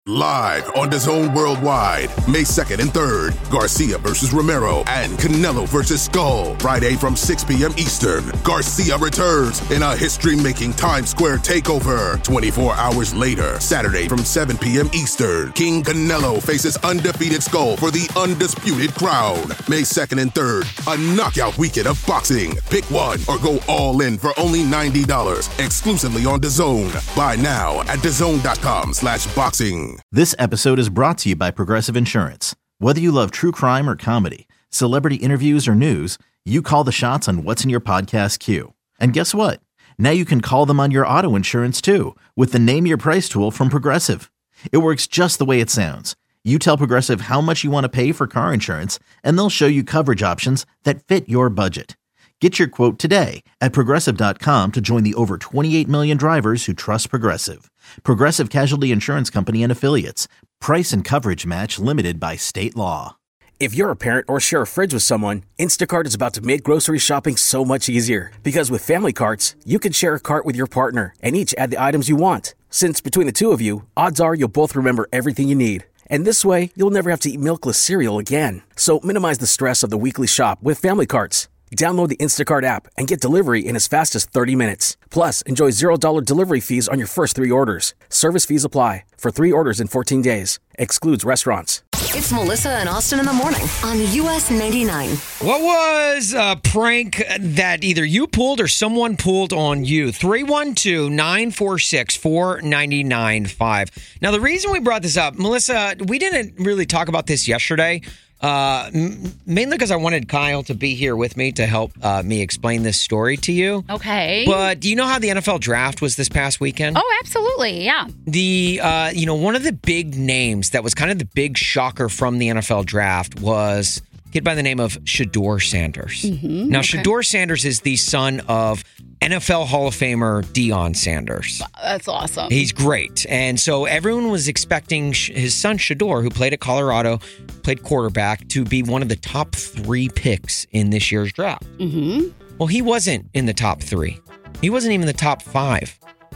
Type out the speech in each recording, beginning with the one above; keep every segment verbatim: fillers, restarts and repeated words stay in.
Live on DAZN Worldwide, May second and third, Garcia versus Romero and Canelo versus Skull. Friday from six p.m. Eastern, Garcia returns in a history-making Times Square takeover. twenty-four hours later, Saturday from seven p.m. Eastern, King Canelo faces undefeated Skull for the undisputed crown. May second and third, a knockout weekend of boxing. Pick one or go all in for only ninety dollars, exclusively on DAZN. Buy now at DAZN.com slash boxing. This episode is brought to you by Progressive Insurance. Whether you love true crime or comedy, celebrity interviews or news, you call the shots on what's in your podcast queue. And guess what? Now you can call them on your auto insurance too with the Name Your Price tool from Progressive. It works just the way it sounds. You tell Progressive how much you want to pay for car insurance, and they'll show you coverage options that fit your budget. Get your quote today at Progressive dot com to join the over twenty-eight million drivers who trust Progressive. Progressive Casualty Insurance Company and Affiliates. Price and coverage match limited by state law. If you're a parent or share a fridge with someone, Instacart is about to make grocery shopping so much easier. Because with family carts, you can share a cart with your partner and each add the items you want. Since between the two of you, odds are you'll both remember everything you need. And this way, you'll never have to eat milkless cereal again. So minimize the stress of the weekly shop with family carts. Download the Instacart app and get delivery in as fast as thirty minutes. Plus, enjoy zero dollars delivery fees on your first three orders. Service fees apply for three orders in fourteen days. Excludes restaurants. It's Melissa and Austin in the morning on U S ninety-nine. What was a prank that either you pulled or someone pulled on you? three one two, nine four six, four nine nine five. Now, the reason we brought this up, Melissa, we didn't really talk about this yesterday. Uh, m- mainly because I wanted Kyle to be here with me to help uh, me explain this story to you. Okay. But do you know how the N F L draft was this past weekend? Oh, absolutely. Yeah. The, uh, you know, one of the big names that was kind of the big shocker from the N F L draft was a kid by the name of Shedeur Sanders. Mm-hmm. Now, okay. Shedeur Sanders is the son of N F L Hall of Famer Deion Sanders. That's awesome. He's great. And so everyone was expecting his son, Shedeur, who played at Colorado, played quarterback, to be one of the top three picks in this year's draft. Mm-hmm. Well, he wasn't in the top three. He wasn't even the top five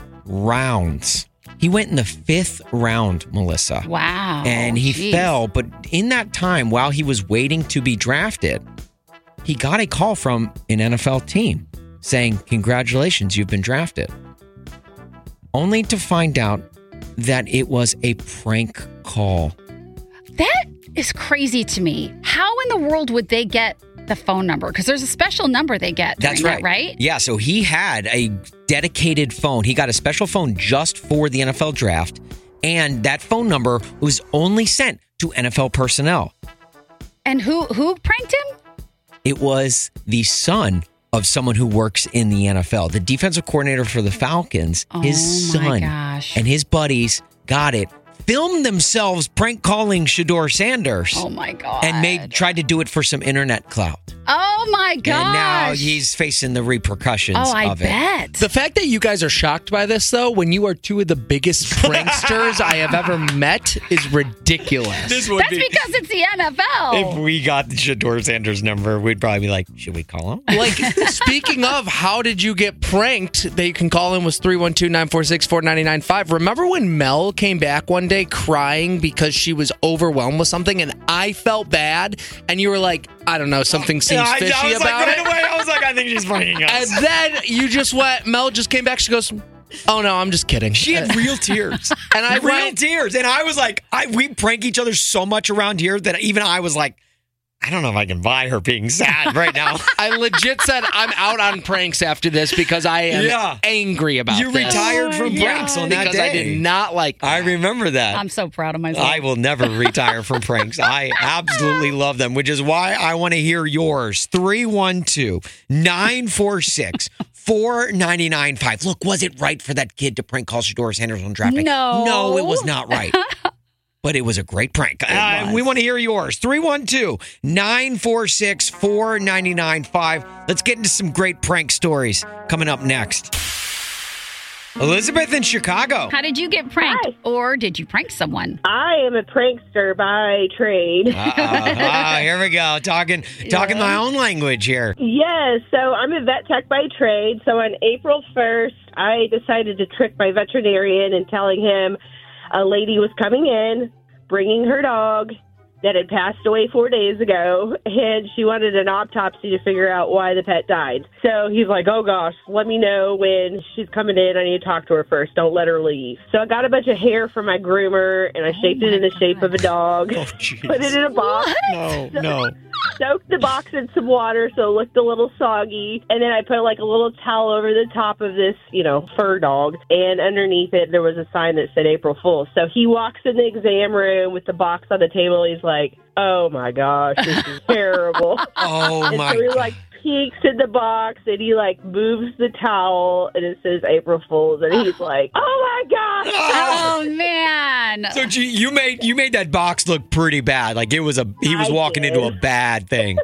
rounds. He went in the fifth round, Melissa. Wow. And he Jeez. fell. But in that time, while he was waiting to be drafted, he got a call from an N F L team saying, congratulations, you've been drafted. Only to find out that it was a prank call. That is crazy to me. How in the world would they get the phone number? Because there's a special number they get. That's right. That, right? Yeah, so he had a dedicated phone. He got a special phone just for the N F L draft. And that phone number was only sent to N F L personnel. And who who pranked him? It was the son of someone who works in the N F L. The defensive coordinator for the Falcons, Oh, his my son gosh. and his buddies got it, filmed themselves prank calling Shedeur Sanders. Oh, my God. And made tried to do it for some internet clout. Oh, my gosh. And now he's facing the repercussions Oh, I of it. bet. The fact that you guys are shocked by this, though, when you are two of the biggest pranksters I have ever met, is ridiculous. This would That's be, because it's the N F L. if we got the Shedeur Sanders number, we'd probably be like, should we call him? Like, speaking of, how did you get pranked? That you can call in was three one two, nine four six, four nine nine five. Remember when Mel came back one day crying because she was overwhelmed with something and I felt bad and you were like, I don't know, something seems I, fishy I was about like, right it? away, I was like, I think she's pranking us. And then you just went, Mel just came back, she goes, oh no, I'm just kidding. She had real tears. And I real went, tears. And I was like, I we prank each other so much around here that even I was like, I don't know if I can buy her being sad right now. I legit said I'm out on pranks after this because I am Yeah. angry about You this. retired from Oh, pranks on that because day. I did not like that. I remember that. I'm so proud of myself. I will never retire from pranks. I absolutely love them, which is why I want to hear yours. three one two, nine four six, four nine nine five. Look, was it right for that kid to prank call Shedeur Sanders on draft day? No. No, it was not right. But it was a great prank. Uh, we want to hear yours. three one two, nine four six, four nine nine five. Let's get into some great prank stories coming up next. Elizabeth in Chicago. How did you get pranked? Hi. Or did you prank someone? I am a prankster by trade. Uh-oh. Ah, here we go. Talking talking my own language here. Yes, so I'm a vet tech by trade. So on April first, I decided to trick my veterinarian and telling him a lady was coming in, bringing her dog that had passed away four days ago, and she wanted an autopsy to figure out why the pet died. So he's like, oh gosh, let me know when she's coming in. I need to talk to her first. Don't let her leave. So I got a bunch of hair from my groomer, and I shaped oh it in the God. shape of a dog, oh, put it in a box. No, so, no. Soaked the box in some water so it looked a little soggy, and then I put like a little towel over the top of this, you know, fur dog, and underneath it there was a sign that said April Fool. So he walks in the exam room with the box on the table. He's like, oh my gosh, this is terrible. Oh and my so he God. like peeks in the box and he like moves the towel and it says April Fools, and he's like, oh my gosh. Oh man. So you you made you made that box look pretty bad. Like it was a he was I walking did. into a bad thing.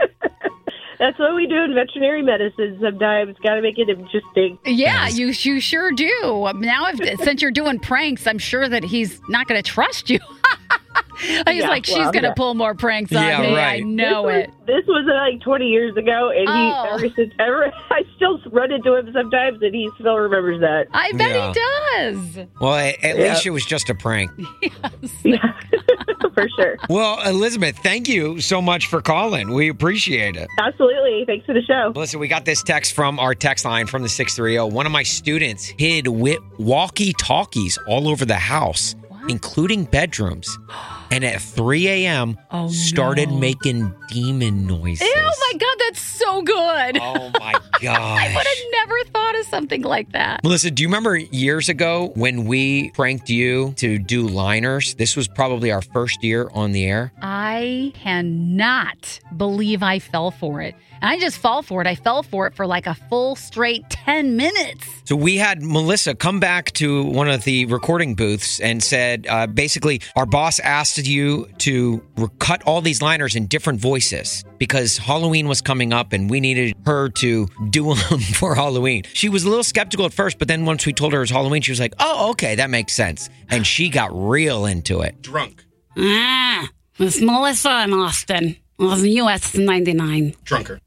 That's what we do in veterinary medicine sometimes. Got to make it interesting. Yeah, you you sure do. Now, if, since you're doing pranks, I'm sure that he's not going to trust you. He's Yeah, like, she's well, going to yeah. pull more pranks on Yeah, me. right. I know this it. Was, this was uh, like twenty years ago, and Oh. he ever since ever I still run into him sometimes, and he still remembers that. I bet Yeah. he does. Well, at, at Yeah. least it was just a prank. Yeah, for sure. Well, Elizabeth, thank you so much for calling. We appreciate it. Absolutely. Thanks for the show. Listen, we got this text from our text line from the six three zero. One of my students hid wi- walkie-talkies all over the house, including bedrooms. And at three a.m., Oh, started no. making demon noises. Oh my God, that's so good. Oh, my gosh. I would have never thought of something like that. Melissa, do you remember years ago when we pranked you to do liners? This was probably our first year on the air. I cannot believe I fell for it. And I just fall for it. I fell for it for like a full straight ten minutes. So we had Melissa come back to one of the recording booths and said, uh, basically, our boss asked you to re- cut all these liners in different voices because Halloween was coming up and we needed her to do them for Halloween. She was a little skeptical at first, but then once we told her it was Halloween, she was like, oh, okay, that makes sense. And she got real into it. Drunk. Ah, it's Melissa in Austin on U S ninety-nine. Drunker.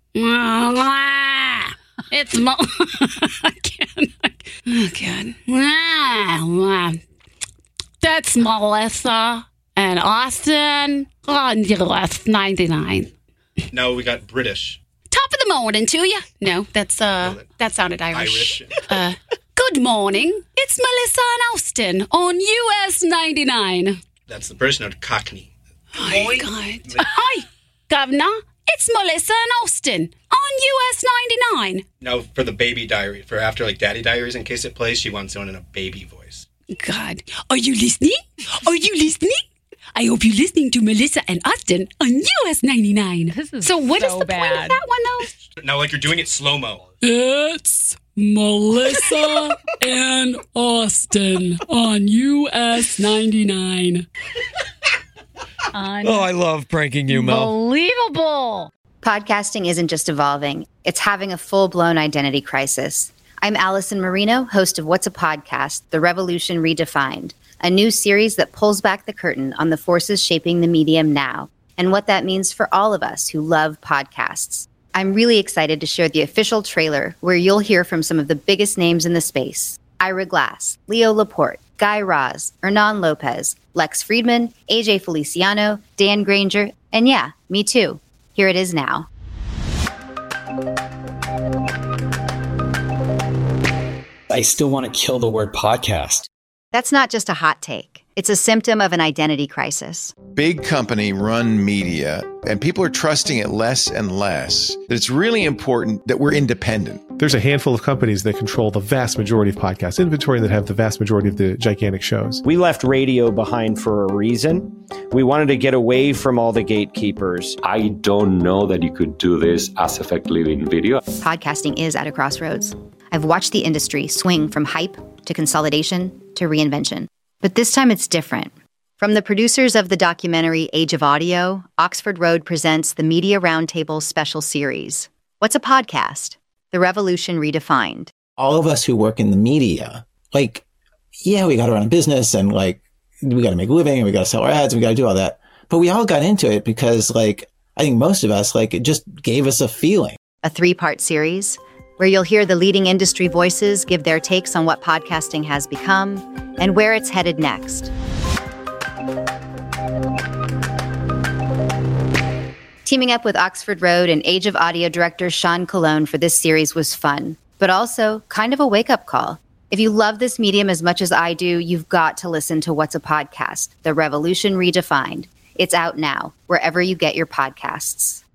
Ah, it's Mo. I can't. Oh, God. Ah, ah. That's Melissa and Austin on U S ninety-nine. No, we got British. Top of the morning to you. No, that's uh, that sounded Irish. Irish. Uh, good morning. It's Melissa and Austin on U S ninety-nine. That's the British note, Cockney. Oh, my God. Hi, Governor. It's Melissa and Austin on U S ninety-nine. No, for the baby diary, for after like Daddy Diaries, in case it plays, she wants one in a baby voice. God, are you listening? Are you listening? I hope you're listening to Melissa and Austin on U S ninety-nine. This is so what is so the point bad. of that one, though? No, like you're doing it slow-mo. It's Melissa and Austin on U S ninety-nine. Oh, I love pranking you, Mel. Unbelievable. Podcasting isn't just evolving, it's having a full-blown identity crisis. I'm Allison Marino, host of What's a Podcast? The Revolution Redefined, a new series that pulls back the curtain on the forces shaping the medium now and what that means for all of us who love podcasts. I'm really excited to share the official trailer where you'll hear from some of the biggest names in the space. Ira Glass, Leo Laporte, Guy Raz, Hernan Lopez, Lex Friedman, A J Feliciano, Dan Granger, and yeah, me too. Here it is now. I still want to kill the word podcast. That's not just a hot take. It's a symptom of an identity crisis. Big company run media, and people are trusting it less and less. That it's really important that we're independent. There's a handful of companies that control the vast majority of podcast inventory and that have the vast majority of the gigantic shows. We left radio behind for a reason. We wanted to get away from all the gatekeepers. I don't know that you could do this as effectively in video. Podcasting is at a crossroads. I've watched the industry swing from hype to consolidation to reinvention. But this time it's different. From the producers of the documentary Age of Audio, Oxford Road presents the Media Roundtable special series. What's a podcast? The Revolution Redefined. All of us who work in the media, like, yeah, we got to run a business and like, we got to make a living and we got to sell our ads and we got to do all that. But we all got into it because like, I think most of us, like, it just gave us a feeling. A three-part series. where you'll hear the leading industry voices give their takes on what podcasting has become and where it's headed next. Teaming up with Oxford Road and Age of Audio director Sean Colon for this series was fun, but also kind of a wake-up call. If you love this medium as much as I do, you've got to listen to What's a Podcast? The Revolution Redefined. It's out now, wherever you get your podcasts.